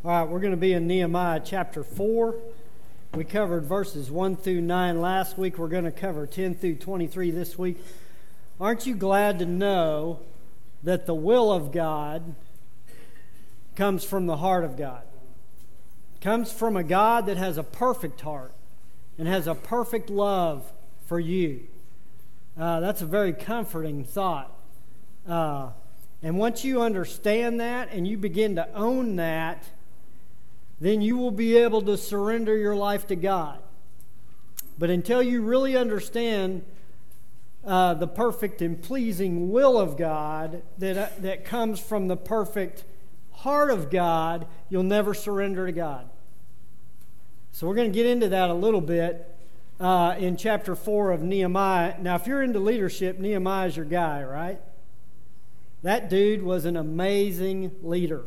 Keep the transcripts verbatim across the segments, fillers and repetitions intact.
All right, we're going to be in Nehemiah chapter four. We covered verses one through nine last week. We're going to cover ten through twenty-three this week. Aren't you glad to know that the will of God comes from the heart of God? It comes from a God that has a perfect heart and has a perfect love for you. Uh, that's a very comforting thought. Uh, and once you understand that and you begin to own that, then you will be able to surrender your life to God. But until you really understand uh, the perfect and pleasing will of God that, uh, that comes from the perfect heart of God, you'll never surrender to God. So we're going to get into that a little bit uh, in chapter four of Nehemiah. Now, if you're into leadership, Nehemiah's your guy, right? That dude was an amazing leader.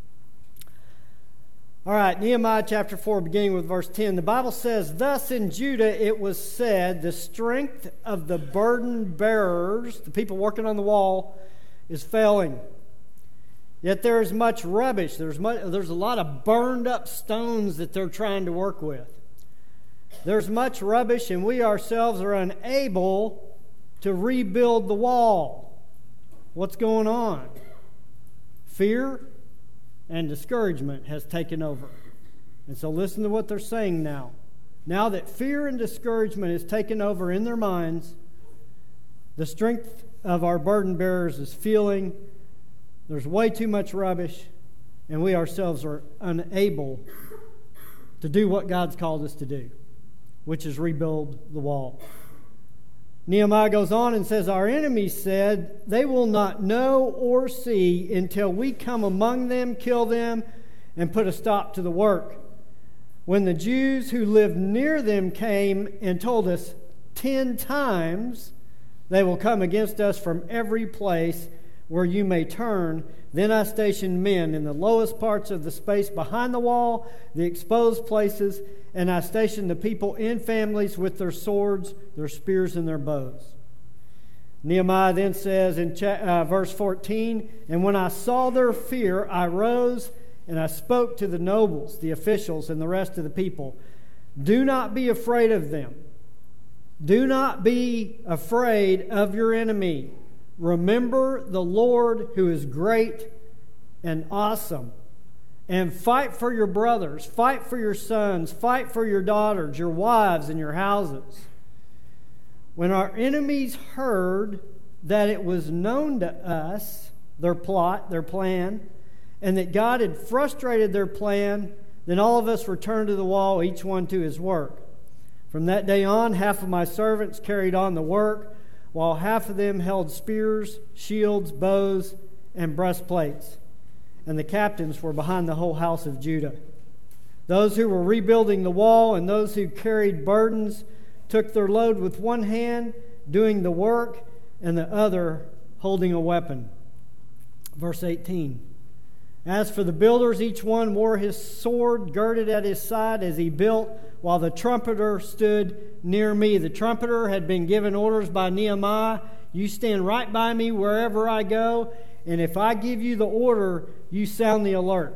All right, Nehemiah chapter four, beginning with verse ten. The Bible says, "Thus in Judah it was said, the strength of the burden bearers," the people working on the wall, "is failing. Yet there is much rubbish." There's, much, there's a lot of burned up stones that they're trying to work with. "There's much rubbish, and we ourselves are unable to rebuild the wall." What's going on? Fear and discouragement has taken over. And so listen to what they're saying now. Now that fear and discouragement has taken over in their minds, the strength of our burden bearers is feeling. There's way too much rubbish, and we ourselves are unable to do what God's called us to do, which is rebuild the wall. Nehemiah goes on and says, "Our enemies said, they will not know or see until we come among them, kill them, and put a stop to the work. When the Jews who lived near them came and told us ten times, they will come against us from every place where you may turn. Then I stationed men in the lowest parts of the space behind the wall, the exposed places, and I stationed the people in families with their swords, their spears, and their bows." Nehemiah then says in cha- uh, verse fourteen, "And when I saw their fear, I rose and I spoke to the nobles, the officials, and the rest of the people. Do not be afraid of them. Do not be afraid of your enemy. Remember the Lord who is great and awesome. And fight for your brothers, fight for your sons, fight for your daughters, your wives, and your houses." When our enemies heard that it was known to us, their plot, their plan, and that God had frustrated their plan, then all of us returned to the wall, each one to his work. From that day on, half of my servants carried on the work, while half of them held spears, shields, bows, and breastplates. And the captains were behind the whole house of Judah. Those who were rebuilding the wall and those who carried burdens took their load with one hand, doing the work, and the other holding a weapon. Verse eighteen. "As for the builders, each one wore his sword girded at his side as he built, while the trumpeter stood near me." The trumpeter had been given orders by Nehemiah, "You stand right by me wherever I go, and if I give you the order, you sound the alert."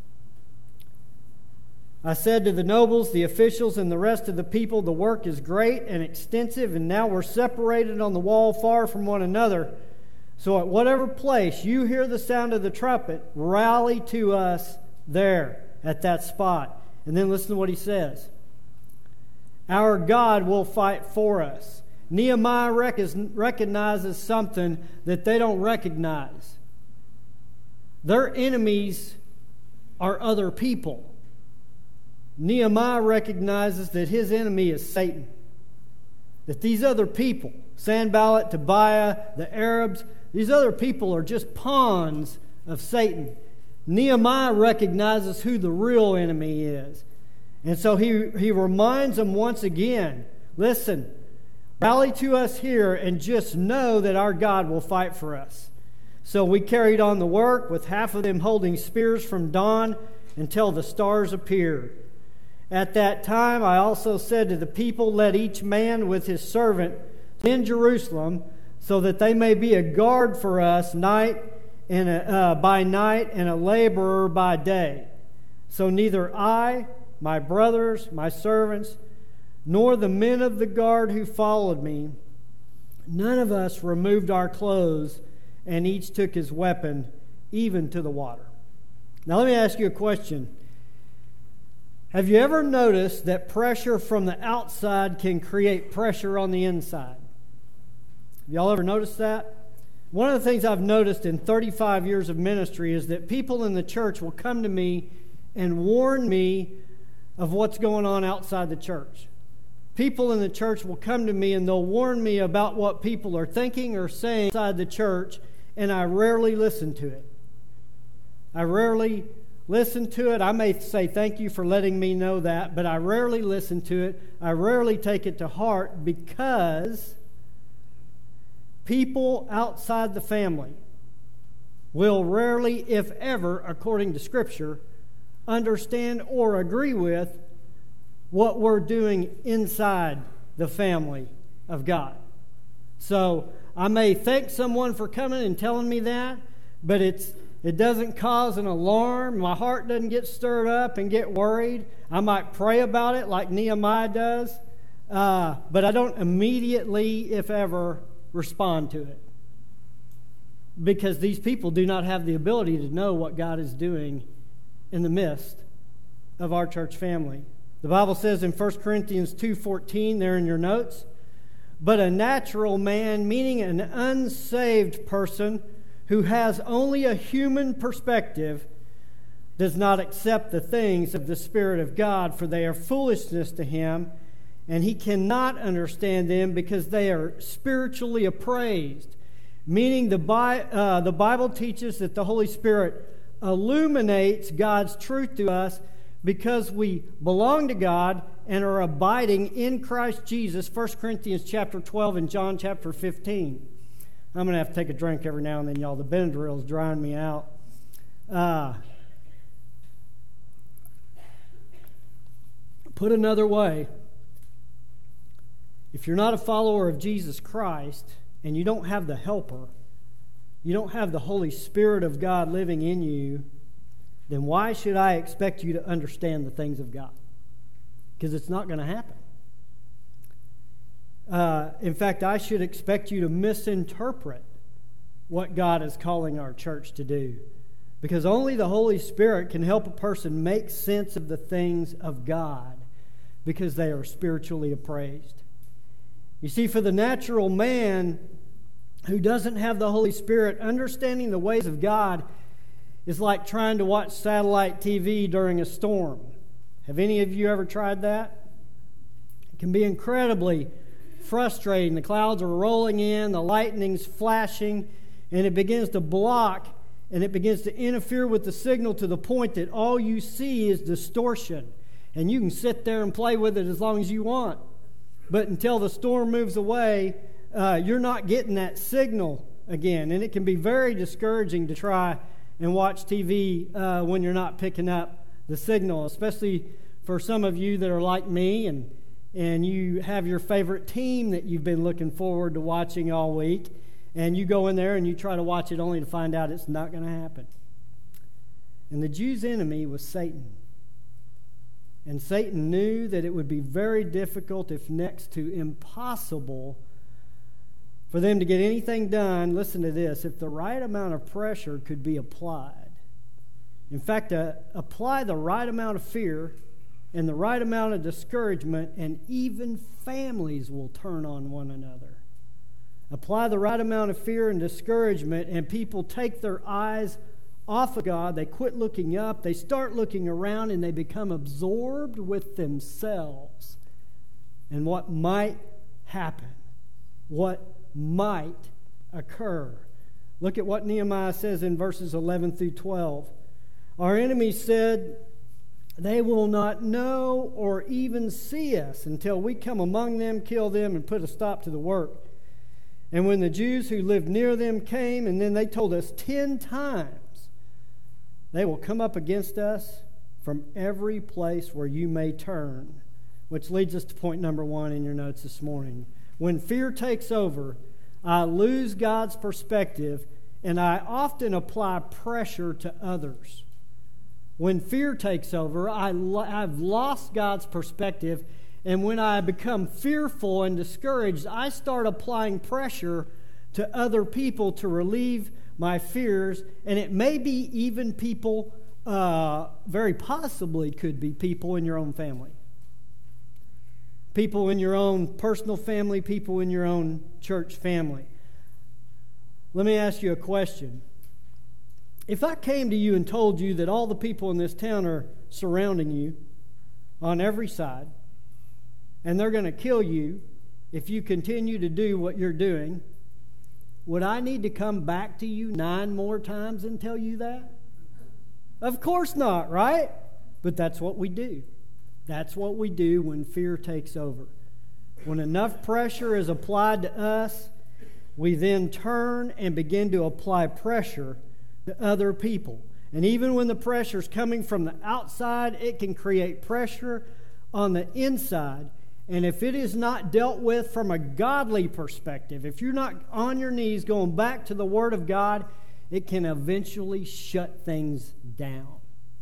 I said to the nobles, the officials, and the rest of the people, "The work is great and extensive, and now we're separated on the wall far from one another. So at whatever place you hear the sound of the trumpet, rally to us there at that spot." And then listen to what he says. "Our God will fight for us." Nehemiah rec- recognizes something that they don't recognize. Their enemies are other people. Nehemiah recognizes that his enemy is Satan. That these other people, Sanballat, Tobiah, the Arabs, these other people are just pawns of Satan. Nehemiah recognizes who the real enemy is. And so he, he reminds them once again, listen, rally to us here and just know that our God will fight for us. So we carried on the work, with half of them holding spears from dawn until the stars appeared. At that time I also said to the people, "Let each man with his servant in Jerusalem, so that they may be a guard for us night and a, uh, by night and a laborer by day." So neither I, my brothers, my servants, nor the men of the guard who followed me, none of us removed our clothes, and each took his weapon, even to the water. Now let me ask you a question. Have you ever noticed that pressure from the outside can create pressure on the inside? Have y'all ever noticed that? One of the things I've noticed in thirty-five years of ministry is that people in the church will come to me and warn me of what's going on outside the church. People in the church will come to me and they'll warn me about what people are thinking or saying outside the church, and I rarely listen to it. I rarely listen to it. I may say thank you for letting me know that, but I rarely listen to it. I rarely take it to heart because people outside the family will rarely, if ever, according to Scripture, understand or agree with what we're doing inside the family of God. So I may thank someone for coming and telling me that, but it's it doesn't cause an alarm. My heart doesn't get stirred up and get worried. I might pray about it like Nehemiah does, uh, but I don't immediately, if ever, respond to it. Because these people do not have the ability to know what God is doing in the midst of our church family. The Bible says in First Corinthians two fourteen, there in your notes, but a natural man, meaning an unsaved person who has only a human perspective, does not accept the things of the Spirit of God, for they are foolishness to him, and he cannot understand them because they are spiritually appraised. Meaning the, Bi- uh, the Bible teaches that the Holy Spirit illuminates God's truth to us because we belong to God and are abiding in Christ Jesus, First Corinthians chapter twelve and John chapter fifteen. I'm going to have to take a drink every now and then, y'all. The Benadryl is drying me out. Uh, put another way, if you're not a follower of Jesus Christ and you don't have the helper, you don't have the Holy Spirit of God living in you, then why should I expect you to understand the things of God? Because it's not going to happen. Uh, in fact, I should expect you to misinterpret what God is calling our church to do. Because only the Holy Spirit can help a person make sense of the things of God because they are spiritually appraised. You see, for the natural man who doesn't have the Holy Spirit, understanding the ways of God is like trying to watch satellite T V during a storm. Have any of you ever tried that? It can be incredibly frustrating. The clouds are rolling in, the lightning's flashing, and it begins to block, and it begins to interfere with the signal to the point that all you see is distortion. And you can sit there and play with it as long as you want. But until the storm moves away, uh, you're not getting that signal again. And it can be very discouraging to try and watch T V uh, when you're not picking up the signal, especially for some of you that are like me and and you have your favorite team that you've been looking forward to watching all week, and you go in there and you try to watch it only to find out it's not going to happen. And the Jews' enemy was Satan. And Satan knew that it would be very difficult, if next to impossible, for them to get anything done, listen to this, if the right amount of pressure could be applied. In fact, uh, apply the right amount of fear and the right amount of discouragement, and even families will turn on one another. Apply the right amount of fear and discouragement, and people take their eyes off of God. They quit looking up. They start looking around, and they become absorbed with themselves and what might happen, what might occur. Look at what Nehemiah says in verses eleven through twelve. Our enemies said, they will not know or even see us until we come among them, kill them, and put a stop to the work. And when the Jews who lived near them came, and then they told us ten times, they will come up against us from every place where you may turn. Which leads us to point number one in your notes this morning. When fear takes over, I lose God's perspective, and I often apply pressure to others. When fear takes over, I lo- I've lost God's perspective, and when I become fearful and discouraged, I start applying pressure to other people to relieve my fears, and it may be even people, uh, very possibly could be people in your own family. People in your own personal family, people in your own church family. Let me ask you a question. If I came to you and told you that all the people in this town are surrounding you on every side, and they're going to kill you if you continue to do what you're doing, would I need to come back to you nine more times and tell you that? Of course not, right? But that's what we do. That's what we do when fear takes over. When enough pressure is applied to us, we then turn and begin to apply pressure to other people. And even when the pressure is coming from the outside, it can create pressure on the inside. And if it is not dealt with from a godly perspective, if you're not on your knees going back to the Word of God, it can eventually shut things down.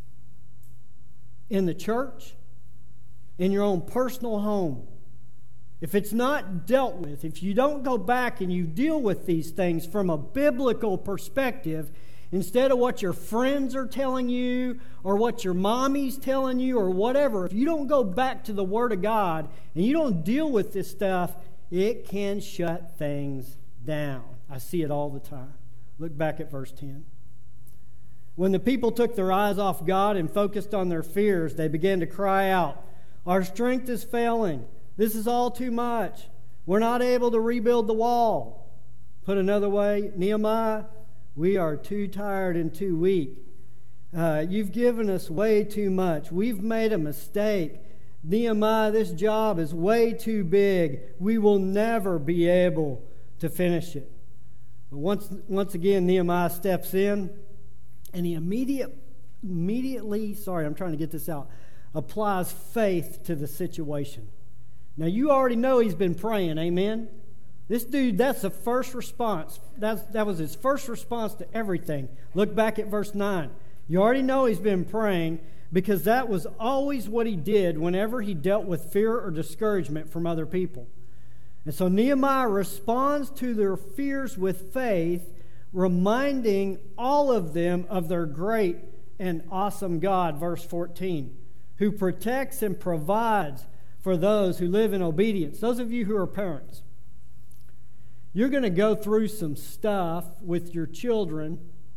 In the church, in your own personal home, if it's not dealt with, if you don't go back and you deal with these things from a biblical perspective, instead of what your friends are telling you or what your mommy's telling you or whatever, if you don't go back to the Word of God and you don't deal with this stuff, it can shut things down. I see it all the time. Look back at verse ten. When the people took their eyes off God and focused on their fears, they began to cry out, "Our strength is failing. This is all too much. We're not able to rebuild the wall." Put another way, Nehemiah, we are too tired and too weak. Uh, you've given us way too much. We've made a mistake. Nehemiah, this job is way too big. We will never be able to finish it. But once, once again, Nehemiah steps in, and he immediate, immediately, sorry, I'm trying to get this out, applies faith to the situation. Now, you already know he's been praying, amen? This dude, that's the first response. That's, that was his first response to everything. Look back at verse nine. You already know he's been praying because that was always what he did whenever he dealt with fear or discouragement from other people. And so Nehemiah responds to their fears with faith, reminding all of them of their great and awesome God, verse fourteen, who protects and provides for those who live in obedience. Those of you who are parents, you're going to go through some stuff with your children,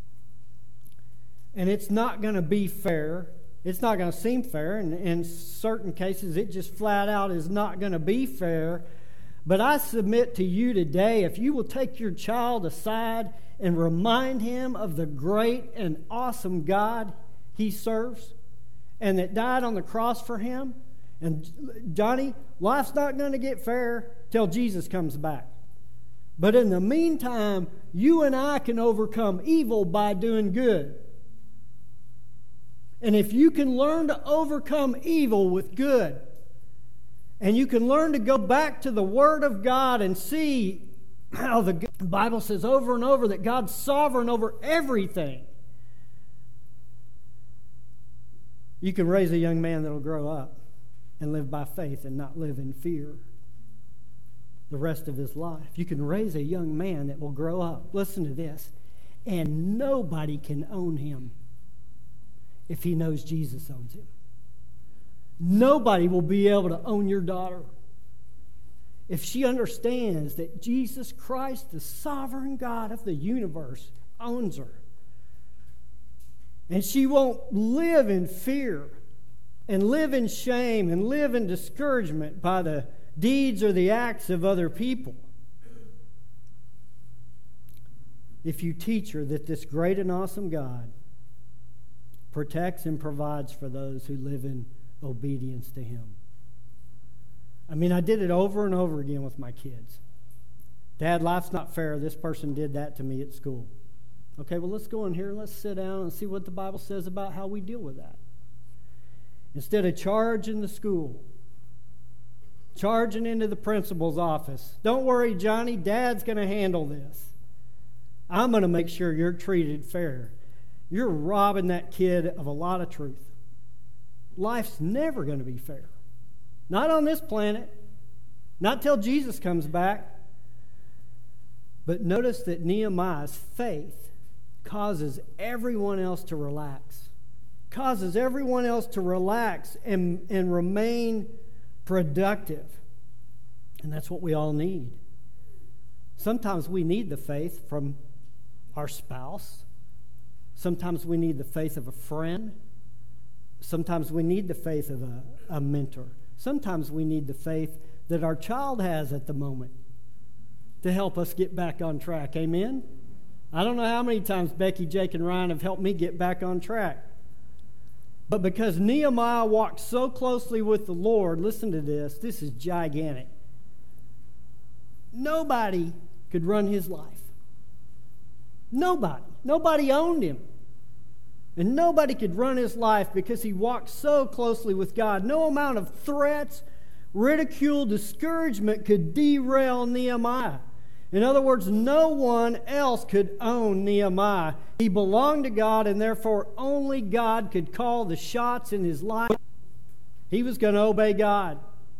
and it's not going to be fair. It's not going to seem fair, and in certain cases, it just flat out is not going to be fair. But I submit to you today, if you will take your child aside and remind him of the great and awesome God he serves, and that died on the cross for him, and Johnny, life's not going to get fair till Jesus comes back. But in the meantime, you and I can overcome evil by doing good. And if you can learn to overcome evil with good, and you can learn to go back to the Word of God and see how the Bible says over and over that God's sovereign over everything, you can raise a young man that will grow up and live by faith and not live in fear the rest of his life. You can raise a young man that will grow up, listen to this, and nobody can own him if he knows Jesus owns him. Nobody will be able to own your daughter if she understands that Jesus Christ, the sovereign God of the universe, owns her. And she won't live in fear and live in shame and live in discouragement by the deeds or the acts of other people. If you teach her that this great and awesome God protects and provides for those who live in obedience to Him. I mean, I did it over and over again with my kids. Dad, life's not fair. This person did that to me at school. Okay, well, let's go in here and let's sit down and see what the Bible says about how we deal with that. Instead of charging the school, charging into the principal's office. Don't worry, Johnny, Dad's going to handle this. I'm going to make sure you're treated fair. you're robbing that kid of a lot of truth. Life's never going to be fair. Not on this planet. Not till Jesus comes back. But notice that Nehemiah's faith causes everyone else to relax. Causes everyone else to relax and, and remain productive. And that's what we all need. Sometimes we need the faith from our spouse. Sometimes we need the faith of a friend. Sometimes we need the faith of a, a mentor. Sometimes we need the faith that our child has at the moment to help us get back on track. Amen? I don't know how many times Becky, Jake, and Ryan have helped me get back on track. But because Nehemiah walked so closely with the Lord, listen to this, this is gigantic. Nobody could run his life. Nobody. Nobody owned him. And nobody could run his life because he walked so closely with God. No amount of threats, ridicule, discouragement could derail Nehemiah. In other words, no one else could own Nehemiah. He belonged to God, and therefore only God could call the shots in his life. He was going to obey God.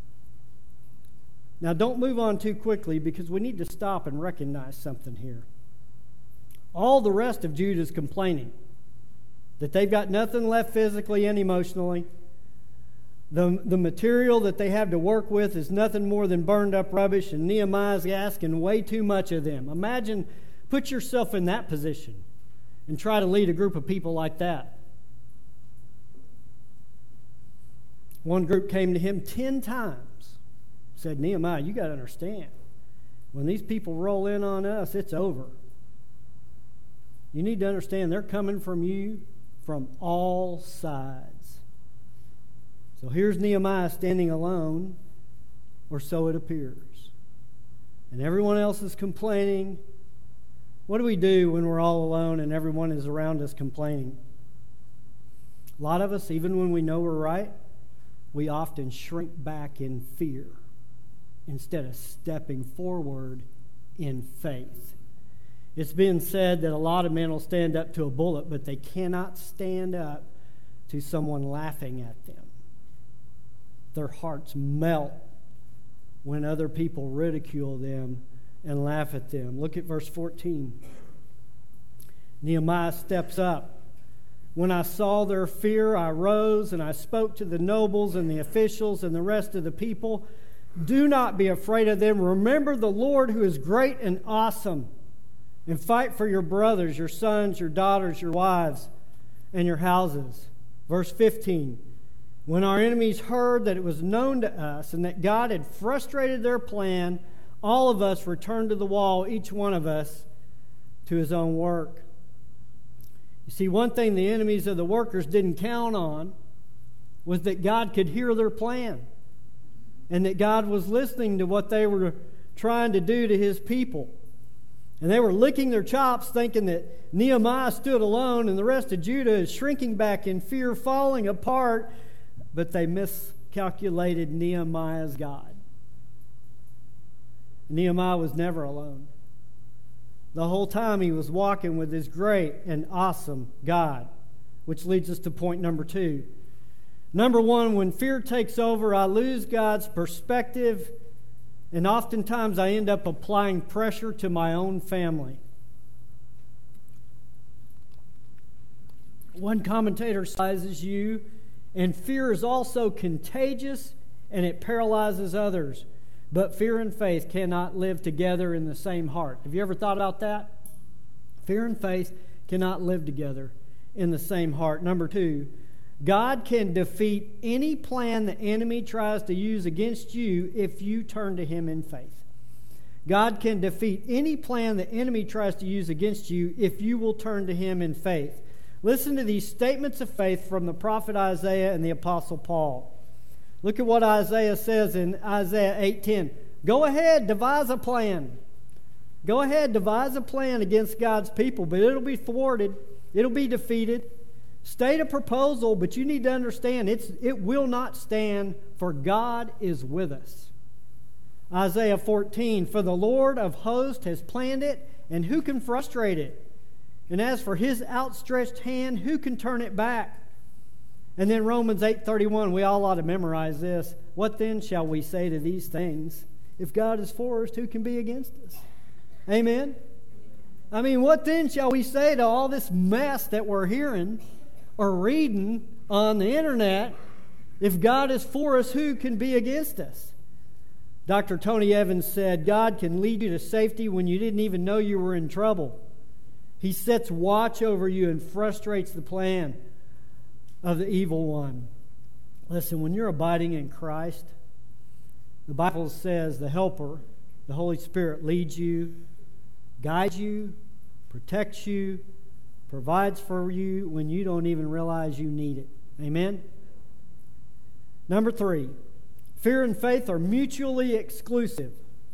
Now, don't move on too quickly because we need to stop and recognize something here. All the rest of Judah is complaining that they've got nothing left physically and emotionally. The, the material that they have to work with is nothing more than burned up rubbish, and Nehemiah's asking way too much of them. Imagine, put yourself in that position and try to lead a group of people like that. One group came to him ten times, said, Nehemiah, you got to understand, when these people roll in on us, it's over. You need to understand they're coming from you from all sides. So here's Nehemiah standing alone, or so it appears. And everyone else is complaining. What do we do when we're all alone and everyone is around us complaining? A lot of us, even when we know we're right, we often shrink back in fear instead of stepping forward in faith. It's been said that a lot of men will stand up to a bullet, but they cannot stand up to someone laughing at them. Their hearts melt when other people ridicule them and laugh at them. Look at verse fourteen. Nehemiah steps up. When I saw their fear, I rose and I spoke to the nobles and the officials and the rest of the people. Do not be afraid of them. Remember the Lord who is great and awesome. And fight for your brothers, your sons, your daughters, your wives, and your houses. Verse fifteen. When our enemies heard that it was known to us and that God had frustrated their plan, all of us returned to the wall, each one of us to his own work. You see, one thing the enemies of the workers didn't count on was that God could hear their plan and that God was listening to what they were trying to do to his people. And they were licking their chops thinking that Nehemiah stood alone and the rest of Judah is shrinking back in fear, falling apart. But they miscalculated Nehemiah's God. Nehemiah was never alone. The whole time he was walking with his great and awesome God. Which leads us to point number two. Number one, when fear takes over, I lose God's perspective, and oftentimes I end up applying pressure to my own family. One commentator sizes you. And fear is also contagious, and it paralyzes others. But fear and faith cannot live together in the same heart. Have you ever thought about that? Fear and faith cannot live together in the same heart. Number two, God can defeat any plan the enemy tries to use against you if you turn to him in faith. God can defeat any plan the enemy tries to use against you if you will turn to him in faith. Listen to these statements of faith from the prophet Isaiah and the apostle Paul. Look at what Isaiah says in Isaiah eight ten. Go ahead, devise a plan. Go ahead, devise a plan against God's people, but it'll be thwarted. It'll be defeated. State a proposal, but you need to understand it's, it will not stand, for God is with us. Isaiah fourteen, for the Lord of hosts has planned it, and who can frustrate it? And as for his outstretched hand, who can turn it back? And then Romans eight thirty-one, we all ought to memorize this. What then shall we say to these things? If God is for us, who can be against us? Amen? I mean, what then shall we say to all this mess that we're hearing or reading on the internet? If God is for us, who can be against us? Doctor Tony Evans said, God can lead you to safety when you didn't even know you were in trouble. He sets watch over you and frustrates the plan of the evil one. Listen, when you're abiding in Christ, the Bible says the Helper, the Holy Spirit, leads you, guides you, protects you, provides for you when you don't even realize you need it. Amen? Number three, fear and faith are mutually exclusive.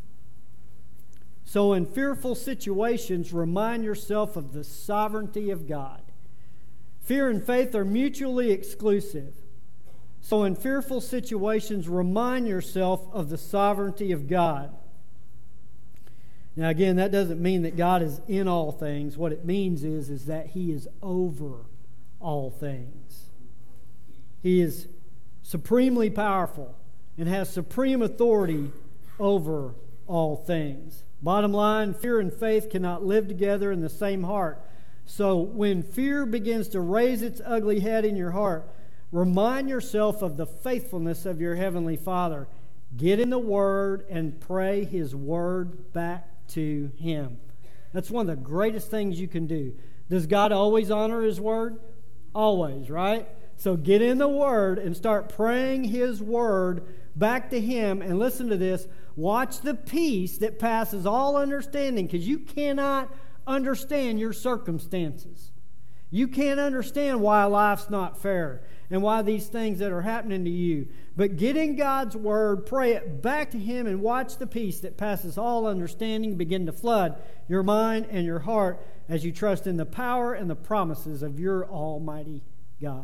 So in fearful situations, remind yourself of the sovereignty of God. Fear and faith are mutually exclusive. So in fearful situations, remind yourself of the sovereignty of God. Now again, that doesn't mean that God is in all things. What it means is, is that He is over all things. He is supremely powerful and has supreme authority over all things. Bottom line, fear and faith cannot live together in the same heart. So when fear begins to raise its ugly head in your heart, remind yourself of the faithfulness of your Heavenly Father. Get in the Word and pray His Word back to Him. That's one of the greatest things you can do. Does God always honor His Word? Always, right? So get in the Word and start praying His Word back to Him. And listen to this. Watch the peace that passes all understanding, because you cannot understand your circumstances. You can't understand why life's not fair and why these things that are happening to you. But get in God's Word, pray it back to Him, and watch the peace that passes all understanding begin to flood your mind and your heart as you trust in the power and the promises of your Almighty God.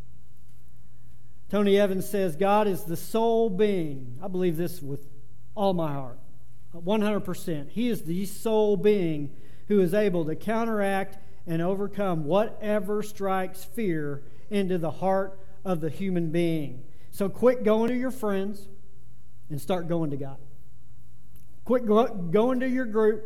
Tony Evans says, God is the sole being. I believe this with all my heart, one hundred percent. He is the sole being who is able to counteract and overcome whatever strikes fear into the heart of the human being. So quit going to your friends and start going to God. Quit go- going to your group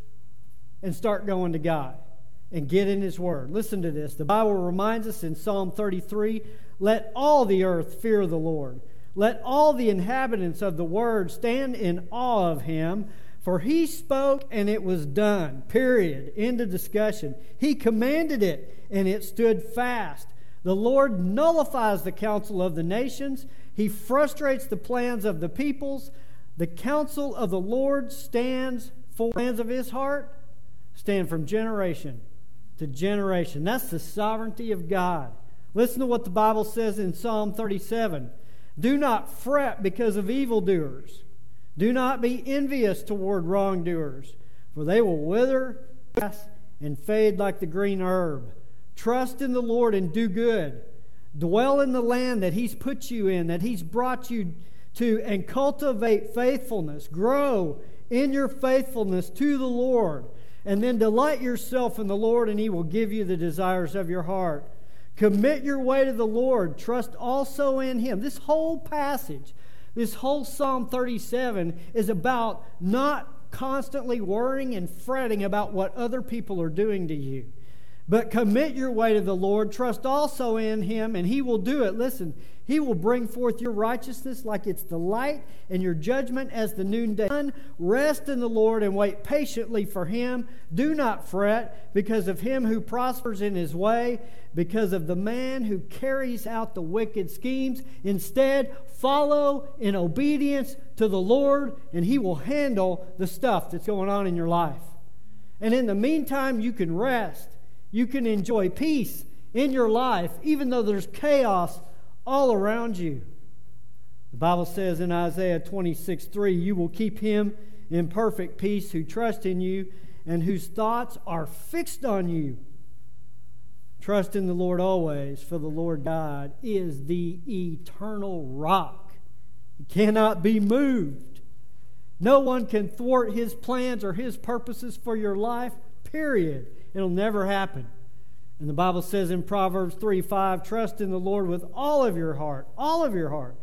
and start going to God and get in His Word. Listen to this. The Bible reminds us in Psalm thirty-three, let all the earth fear the Lord. Let all the inhabitants of the world stand in awe of Him. For He spoke and it was done. Period. End of discussion. He commanded it and it stood fast. The Lord nullifies the counsel of the nations. He frustrates the plans of the peoples. The counsel of the Lord stands for the plans of His heart. Stand from generation to generation. That's the sovereignty of God. Listen to what the Bible says in Psalm thirty-seven. Do not fret because of evildoers. Do not be envious toward wrongdoers, for they will wither and fade like the green herb. Trust in the Lord and do good. Dwell in the land that He's put you in, that He's brought you to, and cultivate faithfulness. Grow in your faithfulness to the Lord, and then delight yourself in the Lord, and He will give you the desires of your heart. Commit your way to the Lord. Trust also in Him. This whole passage, this whole Psalm thirty-seven is about not constantly worrying and fretting about what other people are doing to you. But commit your way to the Lord. Trust also in Him, and He will do it. Listen, He will bring forth your righteousness like it's the light, and your judgment as the noonday sun. Rest in the Lord and wait patiently for Him. Do not fret because of him who prospers in his way, because of the man who carries out the wicked schemes. Instead, follow in obedience to the Lord, and He will handle the stuff that's going on in your life. And in the meantime, you can rest. You can enjoy peace in your life, even though there's chaos all around you. The Bible says in Isaiah twenty-six three, you will keep him in perfect peace who trust in you and whose thoughts are fixed on you. Trust in the Lord always, for the Lord God is the eternal rock. He cannot be moved. No one can thwart His plans or His purposes for your life, period. It'll never happen. And the Bible says in Proverbs three five, trust in the Lord with all of your heart, all of your heart.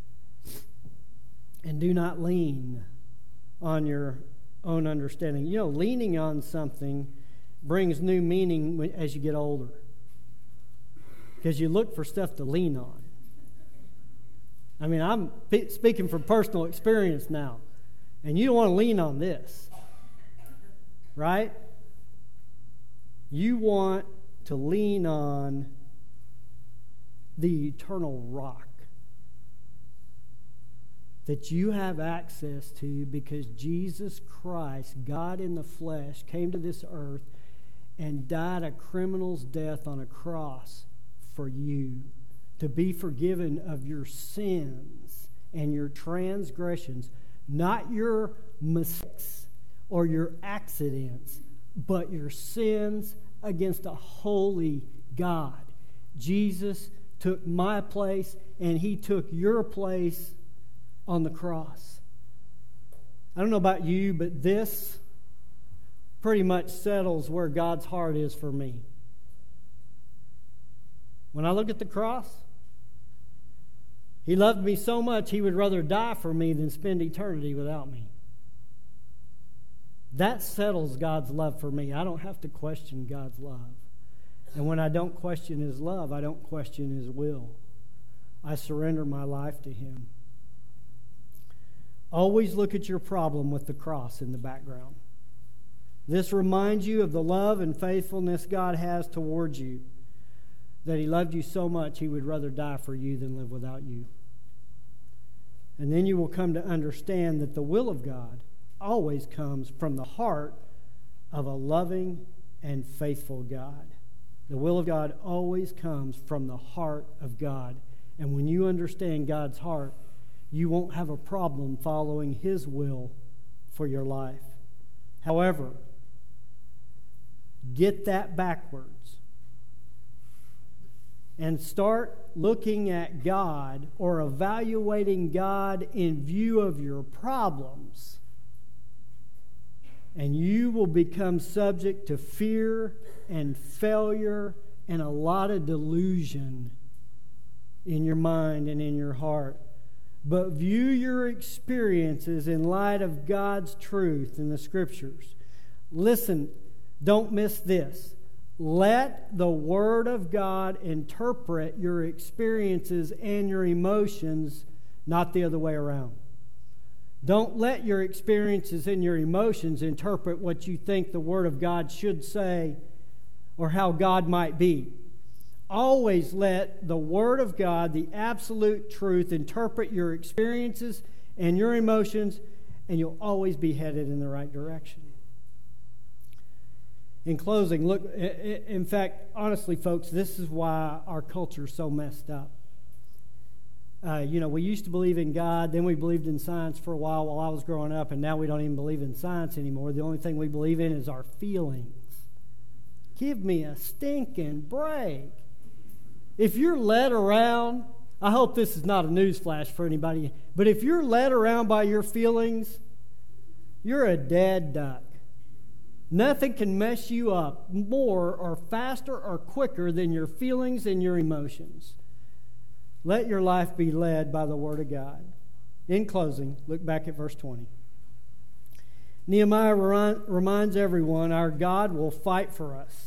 And do not lean on your own understanding. You know, leaning on something brings new meaning as you get older. Because you look for stuff to lean on. I mean, I'm speaking from personal experience now. And you don't want to lean on this. Right? You want to lean on the eternal rock that you have access to because Jesus Christ, God in the flesh, came to this earth and died a criminal's death on a cross for you to be forgiven of your sins and your transgressions, not your mistakes or your accidents, but your sins against a holy God. Jesus took my place and He took your place on the cross. I don't know about you, but this pretty much settles where God's heart is for me. When I look at the cross, He loved me so much He would rather die for me than spend eternity without me. That settles God's love for me. I don't have to question God's love. And when I don't question His love, I don't question His will. I surrender my life to Him. Always look at your problem with the cross in the background. This reminds you of the love and faithfulness God has towards you, that He loved you so much He would rather die for you than live without you. And then you will come to understand that the will of God always comes from the heart of a loving and faithful God. The will of God always comes from the heart of God. And when you understand God's heart, you won't have a problem following His will for your life. However, get that backwards and start looking at God or evaluating God in view of your problems, and you will become subject to fear and failure and a lot of delusion in your mind and in your heart. But view your experiences in light of God's truth in the Scriptures. Listen, don't miss this. Let the Word of God interpret your experiences and your emotions, not the other way around. Don't let your experiences and your emotions interpret what you think the Word of God should say or how God might be. Always let the Word of God, the absolute truth, interpret your experiences and your emotions, and you'll always be headed in the right direction. In closing, look, in fact, honestly, folks, this is why our culture is so messed up. Uh, you know, we used to believe in God, then we believed in science for a while while I was growing up, and now we don't even believe in science anymore. The only thing we believe in is our feelings. Give me a stinking break. If you're led around, I hope this is not a newsflash for anybody, but if you're led around by your feelings, you're a dead duck. Nothing can mess you up more or faster or quicker than your feelings and your emotions. Let your life be led by the Word of God. In closing, look back at verse twenty. Nehemiah reminds everyone our God will fight for us.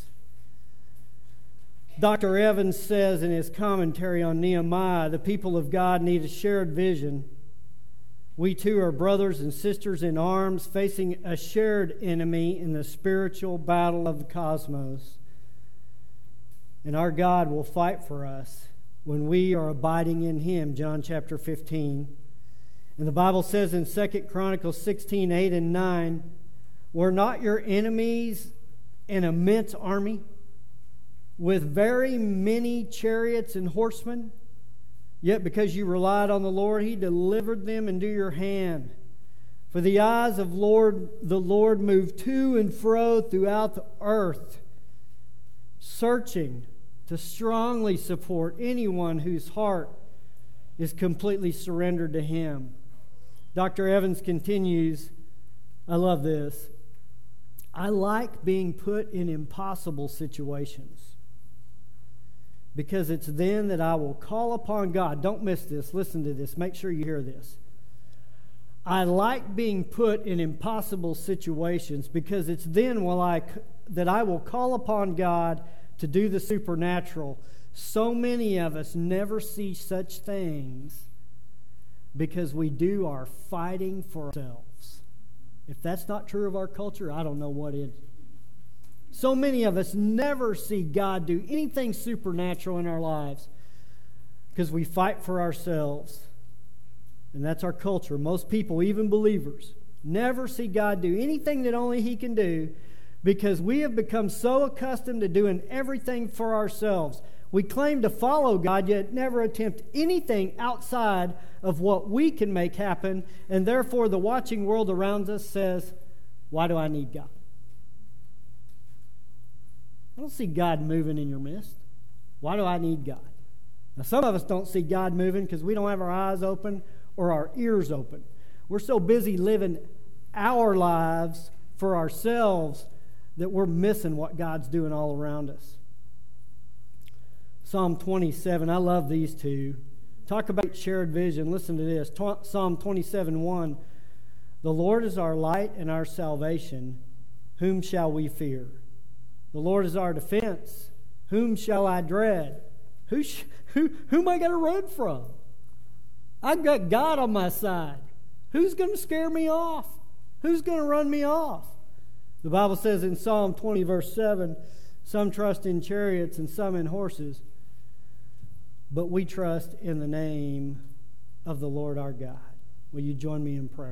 Doctor Evans says in his commentary on Nehemiah, the people of God need a shared vision. We too are brothers and sisters in arms facing a shared enemy in the spiritual battle of the cosmos. And our God will fight for us when we are abiding in Him, John chapter fifteen. And the Bible says in Second Chronicles sixteen, eight and nine, were not your enemies an immense army with very many chariots and horsemen? Yet because you relied on the Lord, He delivered them into your hand. For the eyes of Lord, the Lord move to and fro throughout the earth, searching to strongly support anyone whose heart is completely surrendered to Him. Doctor Evans continues, I love this. I like being put in impossible situations because it's then that I will call upon God. Don't miss this. Listen to this. Make sure you hear this. I like being put in impossible situations because it's then will I, that I will call upon God to do the supernatural. So many of us never see such things because we do our fighting for ourselves. If that's not true of our culture, I don't know what is. So many of us never see God do anything supernatural in our lives because we fight for ourselves. And that's our culture. Most people, even believers, never see God do anything that only He can do because we have become so accustomed to doing everything for ourselves. We claim to follow God, yet never attempt anything outside of what we can make happen, and therefore the watching world around us says, why do I need God? I don't see God moving in your midst. Why do I need God? Now, some of us don't see God moving because we don't have our eyes open or our ears open. We're so busy living our lives for ourselves that we're missing what God's doing all around us. Psalm twenty-seven, I love these two. Talk about shared vision. Listen to this. Psalm twenty-seven one. The Lord is our light and our salvation. Whom shall we fear? The Lord is our defense. Whom shall I dread? Who, sh- who, who am I going to run from? I've got God on my side. Who's going to scare me off? Who's going to run me off? The Bible says in Psalm twenty, verse seven, some trust in chariots and some in horses, but we trust in the name of the Lord our God. Will you join me in prayer?